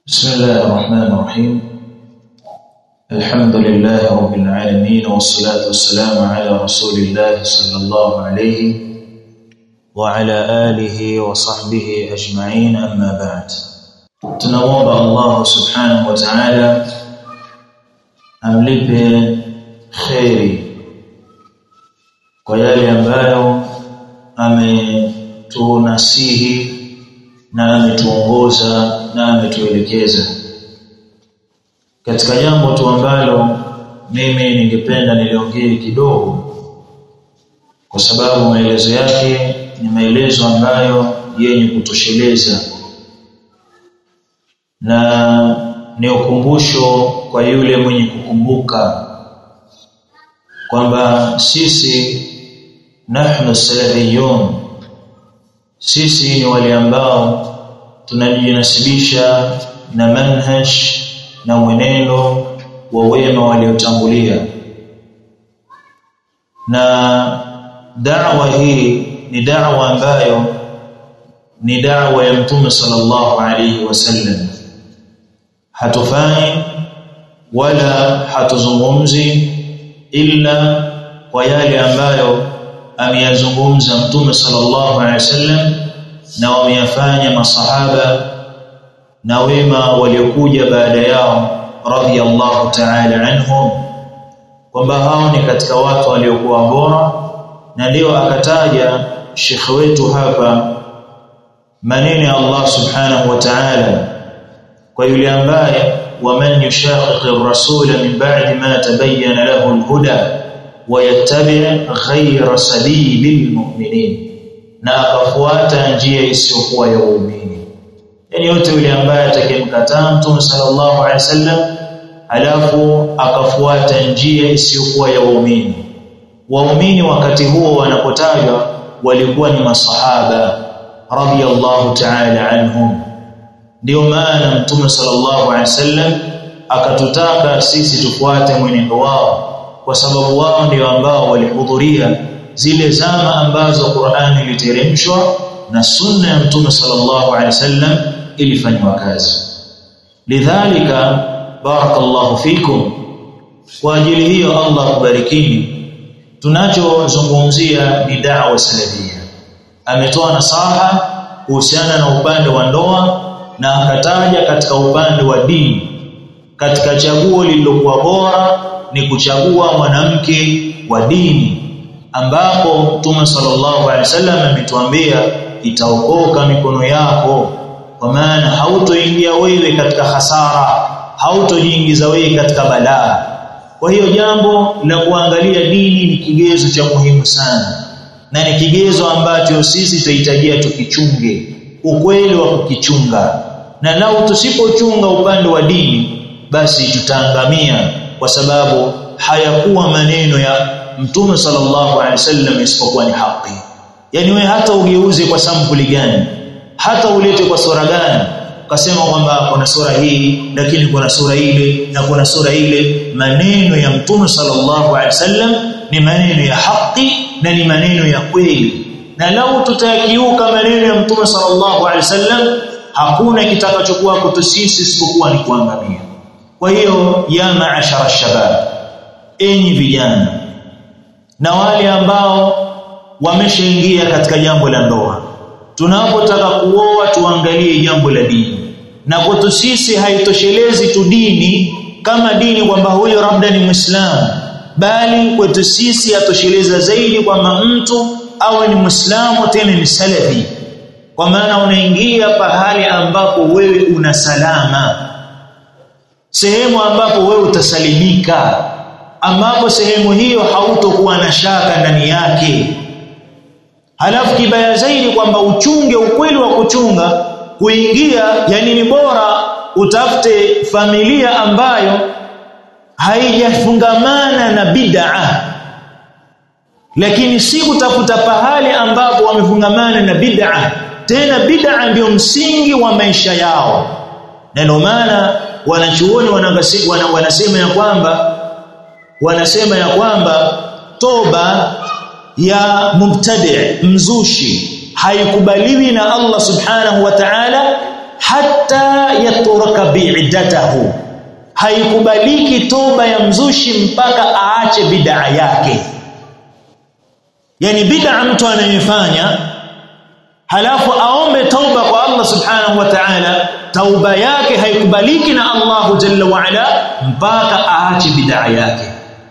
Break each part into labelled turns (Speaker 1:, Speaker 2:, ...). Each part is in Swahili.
Speaker 1: بسم الله الرحمن الرحيم الحمد لله رب العالمين والصلاة والسلام على رسول الله صلى الله عليه وعلى آله وصحبه أجمعين أما بعد تنوض الله سبحانه وتعالى أمليبه خيري ويالي أمبايو ametunasihi na ametuongoza na ametuelekeza katika jambo tu ambalo mimi ningependa niliongee kidogo, kwa sababu maelezo yake ni maelezo ambayo yenye kutosheleza na ni ukumbusho kwa yule mwenye kukumbuka kwamba sisi nahnu salafiyun, sisi ni wale ambao tunajinasibisha na manhaj na mwenendo wa wema waliotangulia, na da'wa hii ni da'wa ambayo ni da'wa ya Mtume sallallahu alayhi wasallam. Hatufai wala hatuzungumzi illa kwa yale ambayo ameyazungumza Mtume sallallahu alaihi wasallam na wameyafanya masahaba na wema waliokuja baada yao radhiyallahu ta'ala anhum, kwamba hao ni katika watu waliokuwa bora. Na ndio akataja Sheikh wetu hapa maneno ya Allah subhanahu wa ta'ala kwa yule ambaye waman yushaqiqi ar-rasula min ba'di ma tabayyana lahu al-huda ويتبع غير سبيل المؤمنين, na akafuata njia isiyokuwa ya waumini. Yani yote yule ambaye atakayemkataa Mtume sallallahu alaihi wasallam alafu akafuata njia isiyokuwa ya waumini. Waumini wakati huo wanapotajwa walikuwa ni masahaba radhiyallahu ta'ala anhum. Ndio maana Mtume sallallahu alaihi wasallam akatutaka sisi tufuate mwenendo wao, kwa sababu wao ndio ambao walihudhuria zile zama ambazo Qur'ani iliteremshwa na sunna ya Mtume sallallahu alaihi wasallam ilifanywa kazi. Lidhalika barakallahu fikum, kwa ajili hiyo Allah kubarikini. Tunachozungumzia ni da'wa salafia. Ametoa nasaha kuhusiana na upande wa ndoa na akataja katika upande wa dini, katika chaguo lililokuwa bora ni kuchagua mwanamke wa dini, ambapo Mtume sallallahu alaihi wasallam ametuambia itaokoka mikono yako, kwa maana hautoingia wewe katika hasara, hautojiingiza wewe katika balaa. Kwa hiyo jambo la kuangalia dini ni kigezo cha muhimu sana, na ni kigezo ambacho sisi tunahitajia tukichunge, ukweli wa kukichunga. Na lau tusipochunga upande wa dini, basi tutaangamia, kwa sababu hayakuwa maneno ya Mtume sallallahu alaihi wasallam isipokuwa ni haki. Yani wewe hata ugeuze kwa sampuli gani, hata ulete kwa sura gani, ukasema kwamba kuna sura hii lakini kuna sura ile na kuna sura ile, maneno ya Mtume sallallahu alaihi wasallam ni maneno ya haki na ni maneno ya kweli. Na lau tutakiuka maneno ya Mtume sallallahu alaihi wasallam, hakuna kitakachokuwa kwetu sisi isipokuwa ni kuangamia. Kwa hiyo ya maashara shabab, enyi vijana na wale ambao wameshaingia katika jambo la ndoa, tunapotaka kuoa tuangalie jambo la dini. Na kwetu sisi haitoshelezi tu dini kama dini kwamba huyo labda ni Muislamu, bali kwetu sisi atosheleza zaidi kwamba mtu awe ni Muislamu tena ni salafi, kwa maana unaingia pahali ambapo wewe una salama, sehemu ambapo wewe utasalimika, ambapo sehemu hiyo hautokuwa na shaka ndani yake. Halafu kibaya zaidi kwamba uchunge ukweli wa kuchunga kuingia, yani ni bora utafute familia ambayo haijafungamana na bid'a, lakini si kutafuta pahali ambapo wamefungamana na bid'a. Tena bid'a ndio msingi wa maisha yao. Na ndio maana wanachuoni wanasema ya kwamba toba ya mubtadi' mzushi haikubaliwi na Allah subhanahu wa ta'ala hatta yatraka bi'datahu, haikubaliki toba ya mzushi mpaka aache bid'a yake. Yani bid'a mtu anayefanya halafu aombe tauba kwa Allah subhanahu wa ta'ala, tauba yake haikubaliki na Allah jalla wa ala mpaka aache bid'a yake.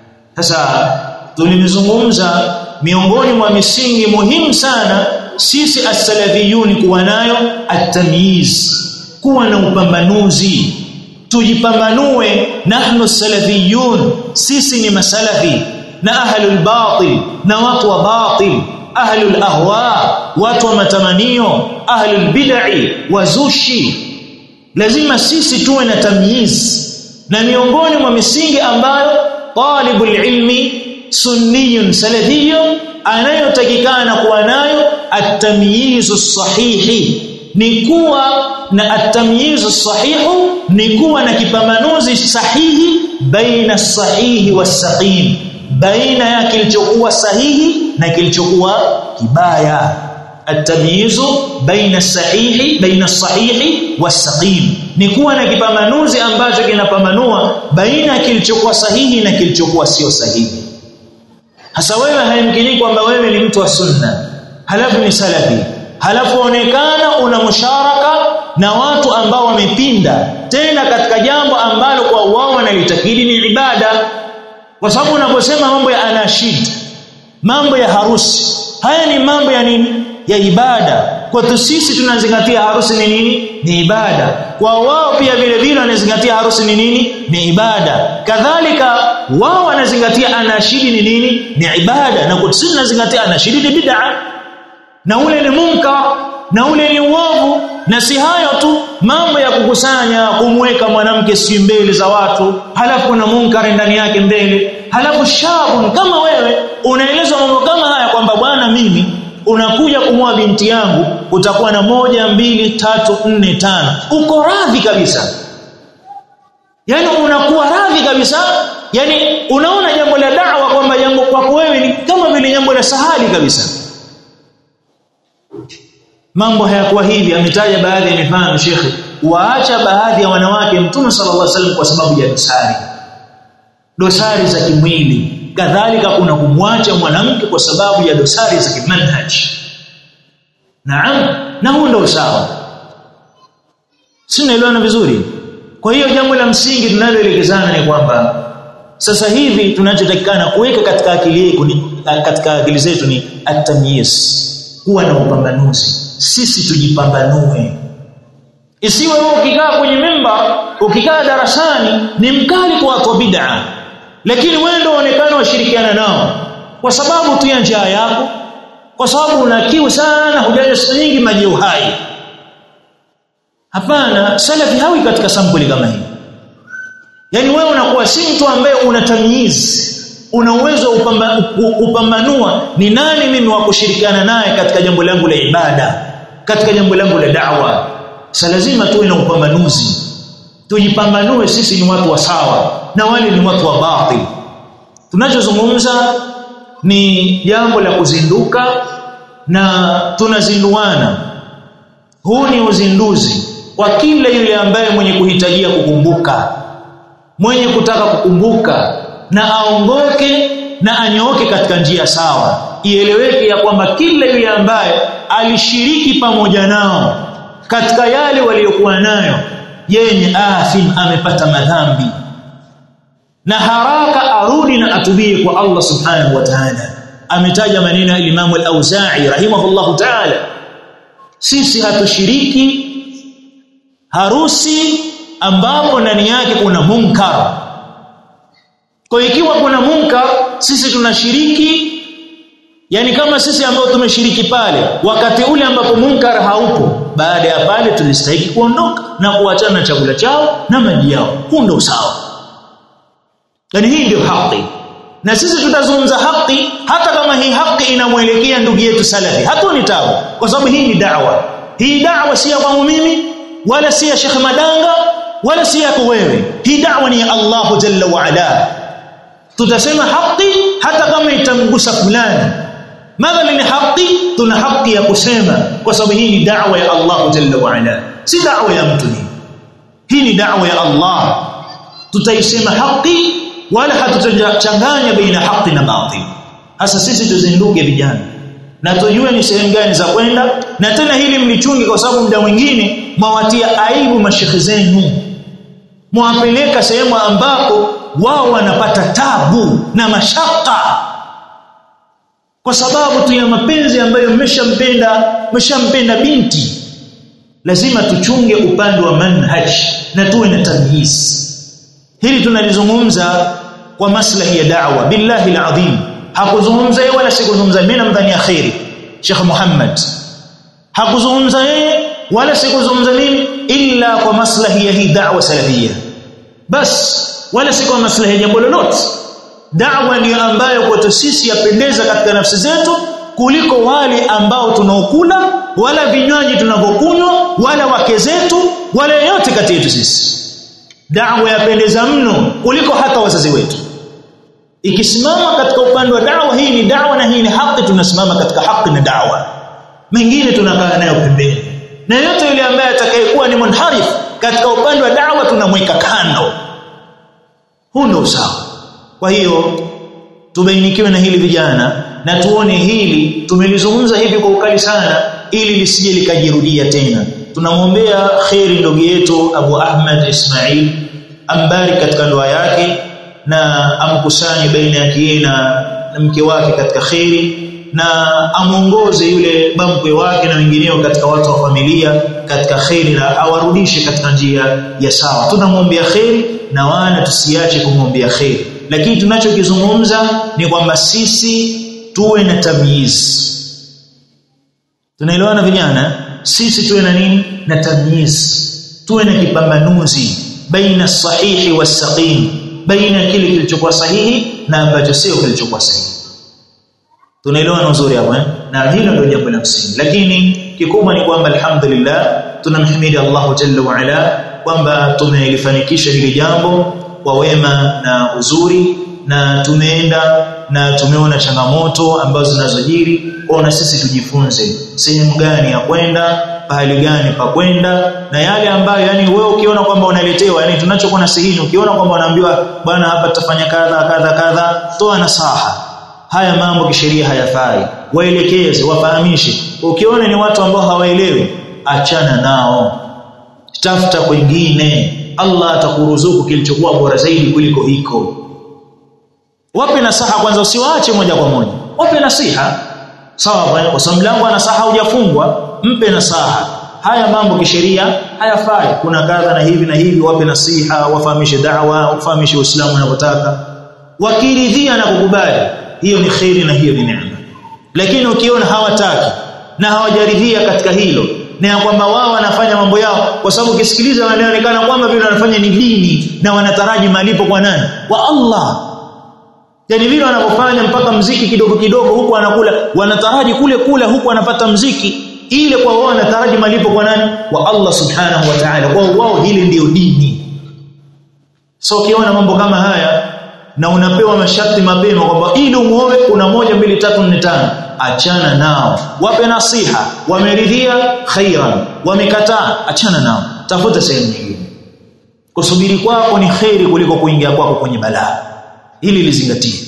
Speaker 1: Sasa tulimezungumza miongoni mwa misingi muhimu sana sisi as-salafiyun kuwa nayo at-tamyiz, kuwa na upambanuzi. Tujipambanue, nahnu as-salafiyun, sisi ni masalafi, na ahlul batil na watu wa batil, ahlul ahwa watu wa matamanio, ahlul bid'i wazushi. Lazima sisi tuwe na tamyiz, na miongoni mwa misingi ambayo talibul ilmi sunniyun salafiyun anayotakikana kuwa nayo at-tamyiz as-sahihi, ni kuwa na at-tamyiz as-sahihu, ni kuwa na kipambanuzi sahihi baina as-sahihi was-saqim, baina ya kilichokuwa sahihi na kilichokuwa kibaya. At-tamyiz baina as-sahihi baina as-sahihi was-saqim, ni kuwa na kipambanuzi ambacho kinapambanua baina kilichokuwa sahihi na kilichokuwa sio sahihi. Hasa wewe haimkini kwamba wewe ni mtu wa sunna halafu ni salafi, halafu onekana una musharaka na watu ambao wamepinda tena katika jambo ambalo kwa wao wanalitakidi ni ibada. Kwa sababu unaposema mambo ya anashid, mambo ya harusi, haya ni mambo ya nini? Ya ibada. Kwa sisi tunazingatia harusi ni nini? Ni ibada. Kwa wao pia vile vile wanazingatia harusi ni nini? Ni ibada. Kadhalika wao wanazingatia anashidi ni nini? Ni ibada. Na kwa sisi tunazingatia anashidi ni bid'a, na ule ni munkar, na ule ni uovu. Na si hayo tu, mambo ya kukusanya kumweka mwanamke si mbele za watu, halafu kuna munkar ndani yake mbele, halafu shabun kama wewe unaelezwa mambo kama haya kwamba bwana, mimi unakuja kumwoa binti yangu, utakuwa na 1 2 3 4 5, uko radhi kabisa. Yani unakuwa radhi kabisa, yani unaona jambo la da'wa kwamba jambo kwako wewe ni kama vile jambo la sahali kabisa. Mambo hayakuwa hivi. Ametaja baadhi ya mifano shekhi, waacha baadhi ya wanawake Mtume sallallahu alaihi wasallam kwa sababu ya dosari za kimwili. Kadhalika kuna kumwacha mwanamke kwa sababu ya dosari za kimanhaj. Naam, na huo ndio sawa. Sinaelewana vizuri. Kwa hiyo jambo la msingi tunaloelekezana ni kwamba sasa hivi tunachotakikana kuweka katika akili zetu ni at-tamyiz, kuwa na upambanuzi. Sisi tujipambanue. Isiwe wewe ukikaa kwenye mimbar, ukikaa darasani ni mkali kwa watu bid'a, lakini wewe ndio unaonekana washirikiana nao kwa sababu tu ya njaa yako, kwa sababu una kiu sana, hujanywa siku nyingi maji uhai. Hapana, salafi hawi katika sampuli kama hii. Yani wewe unakuwa si mtu ambaye una tamyiz, una uwezo kupambanua ni nani mimi wa kushirikiana naye katika jambo langu la ibada, katika jambo langu la da'wa. Sasa lazima tuwe na upambanuzi, tujipambanue sisi ni watu wa sawa na wale ni watu wa batil. Tunachozungumza ni jambo la kuzinduka na tunazinduana. Huu ni uzinduzi kwa kila yule ambaye mwenye kuhitajia kukumbuka, mwenye kutaka kukumbuka na aongoke na anyooke katika njia sawa. Ieleweke ya kwamba kila yule ambaye alishiriki pamoja nao katika yale waliokuwa nayo, yeye ni athim, amepata madhambi, na haraka arudi na atubie kwa Allah subhanahu wa ta'ala. Ametaja maneno ya Imam al-Auza'i rahimahullahu ta'ala, sisi hatushiriki harusi ambapo ndani yake kuna munkar. Kwa ikiwa kuna munkar, sisi tunashiriki, yani kama sisi ambao tumeshiriki pale wakati ule ambapo munkar haupo, baada ya pale tulistahili kuondoka na kuachana na chakula chao na maji yao. Huu ndio sawa. Yani hii ndio haki. Na sisi tutazungumza haki hata kama hii haki inamuelekea ndugu yetu salafi. Hatuni tabu, kwa sababu hii ni da'wa. Hii da'wa si ya kwangu mimi, wala si ya Sheikh Madanga, wala si yako wewe. Hii da'wa ni ya Allah jalla wa ala. Tutasema haki hata kama itamgusa fulani. Madhali ni haki, tuna haki ya kusema, kwa sababu hii ni da'wa ya Allah jalla wa ala. si da'wa ya mtu hii ni da'wa ya Allah. Tutaisema haki wala hatutachanganya baina haki na batil. Hasa sisi tuzinduke vijana na tujue ni sehemu gani za kwenda, na tena hili mlichunge, kwa sababu muda mwingine mwawatia aibu mashekhi zenu, mwapeleka sehemu ambapo wao wanapata tabu na mashaka kwa sababu tu ya mapenzi ambayo mmeshampenda binti. Lazima tuchunge upande wa manhaj na tuwe na tamyiz. Hili tunalizungumza kwa maslahi ya da'wa. Billahi alazim, hakuzungumza yeye wala sikuzungumza mimi, namdhani khairi Sheikh Muhammad, hakuzungumza yeye wala sikuzungumza mimi, illa kwa maslahi ya hii da'wa salafia bas, wala si kwa maslahi ya jambo lolote. Da'wa ni ambayo kwetu sisi yapendeza katika nafsi zetu kuliko wale ambao tunaokula, wala vinywaji tunavyokunywa, wala wake zetu, wala yote kati yetu sisi. Da'wa yapendeza mno kuliko hata wazazi wetu. Ikisimama katika upande wa da'wa, hii ni da'wa na hii ni haki, tunasimama katika haki na da'wa. Mengine tunakaa nayo pembeni, na yote yule ambaye atakayekuwa ni munharif katika upande wa da'wa tunamweka kando. Huu ndio sawa. Kwa hiyo tubainikiwe na hili vijana, na tuone hili tumelizungumza hivi kwa ukali sana ili lisije likajirudia tena. Tunamwombea khairi ndugu yetu Abu Ahmad Ismail, ambariki katika ndoa yake na amkusanye baina yake na mke wake katika khairi, na amuongoze yule bamkwe wake na wengineo katika watu wa familia katika khairi, na awarudishe katika njia ya sawa. Tunamwombea khairi na wana tusiache kumwombea khairi, lakini tunachokizungumza ni kwamba sisi tuwe na tamyiz. Tunaelewana vijana? Sisi tuwe na nini? Na tamyiz. Tuwe na kipambanuzi baina sahihi wa saqim, baina kile kilichokuwa sahihi na ambacho sio kilichokuwa sahihi. Tunaelewana nzuri hapo na hilo ndio jambo la msingi. Lakini kikubwa ni kwamba alhamdulillah tunamhimidi Allah jalla wa ala kwamba tumelifanikisha hili jambo kwa wema na uzuri, na tumeenda na tumeona changamoto ambazo zinazojiri. Ona sisi tujifunze sehemu gani ya kwenda, pahali gani pa kwenda, na yale ambayo yani wewe ukiona kwamba unaletewa, yani tunachokuwa na sahihi, ukiona kwamba unaambiwa bwana hapa tutafanya kadha, toa nasaha. Haya mambo kisheria hayafai, waelekeze, wafahamishe. Ukiona ni watu ambao hawaelewi, achana nao, tafuta kwingine. Allah atakuruzuku kilichokuwa bora zaidi kuliko hiko. Wape nasaha kwanza, usiwaache moja kwa moja, wape nasiha. Sawa, kwa sababu mlango wa nasaha hujafungwa, mpe nasaha. Haya mambo kisheria hayafai, kuna kadha na hivi na hivi, wape nasiha, wafahamishe da'wa, wafahamishe Uislamu unavyotaka. Wakiridhia na kukubali, hiyo ni khairi na hiyo ni neema. Lakini ukiona hawataki na hawajaridhia katika hilo, na kwamba wao wanafanya mambo yao, kwa sababu ukisikiliza wanaonekana kwamba vile wanafanya ni dini na wanataraji malipo kwa nani? Kwa Allah. Yani vile wanapofanya mpaka mziki kidogo kidogo huku anakula, wanataraji kule huku anapata mziki ile, kwa wao wanataraji malipo kwa nani? Kwa Allah subhanahu wa ta'ala. Kwa wao hili ndio dini. So ukiona mambo kama haya na unapewa masharti mapema kwamba ili umuoe kuna 1 2 3 4 5, achana nao. Wape nasiha, wameridhia khairan, wamekataa achana nao, tafuta sehemu nyingine. Kusubiri kwako ni khairi kuliko kuingia kwako kwenye balaa. Hili lizingatie.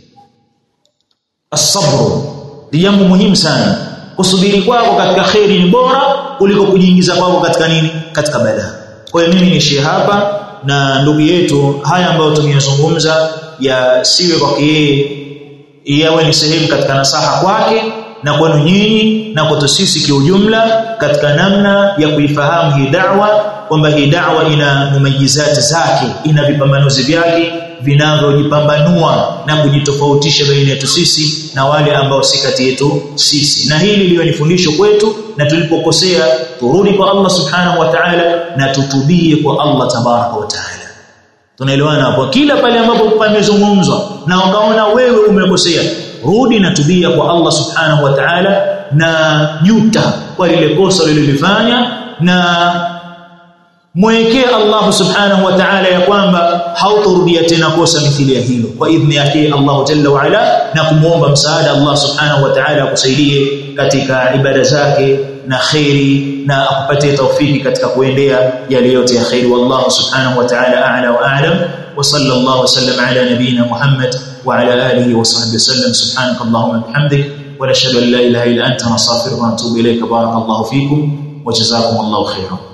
Speaker 1: As-sabr ni jambo muhimu sana. Kusubiri kwako katika khairi ni bora kuliko kujiingiza kwako katika nini? Katika balaa. Kwa hiyo mimi niishie hapa, na ndugu yetu haya ambayo tumeyazungumza yasiwe kwake yeye, yawe ni sehemu katika nasaha kwake na kwenu nyinyi na kwetu sisi kiujumla, katika namna ya kuifahamu hii da'wa, kwamba hii da'wa ina mumayizati zake, ina vipambanuzi vyake vinavyojipambanua na kujitofautisha baina yetu sisi na wale ambao si kati yetu sisi. Na hili liwe ni fundisho kwetu, na tulipokosea turudi kwa Allah subhanahu wa ta'ala na tutubie kwa Allah tabaraka wa ta'ala. Tunaelewana hapo? Kila pale ambapo pamezungumzwa na ukaona wewe umekosea, rudi na tubia kwa Allah subhanahu wa ta'ala, na juta kwa lile kosa ulilofanya, na mwekee Allah subhanahu wa ta'ala ya kwamba hautorudia tena kosa mithili ya hilo, kwa idhni yake Allah jalla wa ala, na kumuomba msaada Allah subhanahu wa ta'ala akusaidie katika ibada zake na khairi na akupatie taufiki katika kuendea yale yote ya khairi. Wallahu subhanahu wa ta'ala a'la wa a'lam wa sallallahu sallam ala nabiyyina Muhammad wa ala alihi wa sahbihi sallam. Subhanakallahumma bihamdik wa nashhadu an la ilaha illa anta nastaghfiruka wa natubu ilayka. Barakallahu fikum wa jazakumullahu khairan.